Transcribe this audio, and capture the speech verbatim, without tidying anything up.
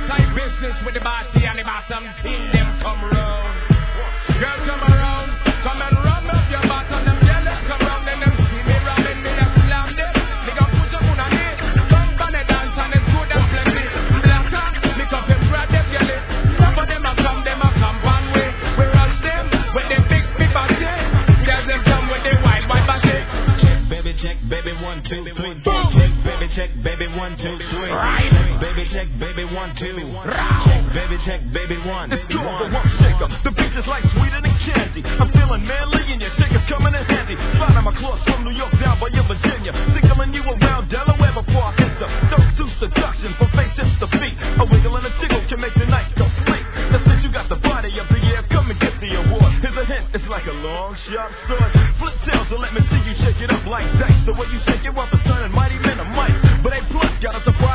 Outside business with the body and the bottom. In them come round. Girl, come around. Come and rub up your bottom. Them jealous come round and them see me rubbing me and slam them. Me go put your foot on it. Come on the dance and it's good and plenty. Blacker, me come and grab them jelly. Some of them a come, them a come one way. We rush them with them big big body. There's them come with the wild white body. Check, baby, check, baby, one, two, three. Check, baby, check, baby, one, two, three. Check, baby, check, baby, one, two. Check, baby, check, baby, one. It's two, the one shaker. The beach is like sweeter than candy. I'm feeling manly and your chick is coming in handy. Slide on my claws from New York down by your Virginia. Tickling you around Delaware before I hit the third to seduction from face hips to feet. A wiggle and a tickle can make the night go sleep. Now since you got the body of the year, come and get the award. Here's a hint, it's like a long sharp sword. Flip tails and let me see you shake it up like that. The way you shake it, well, the sun and mighty men are might. But A plus got us a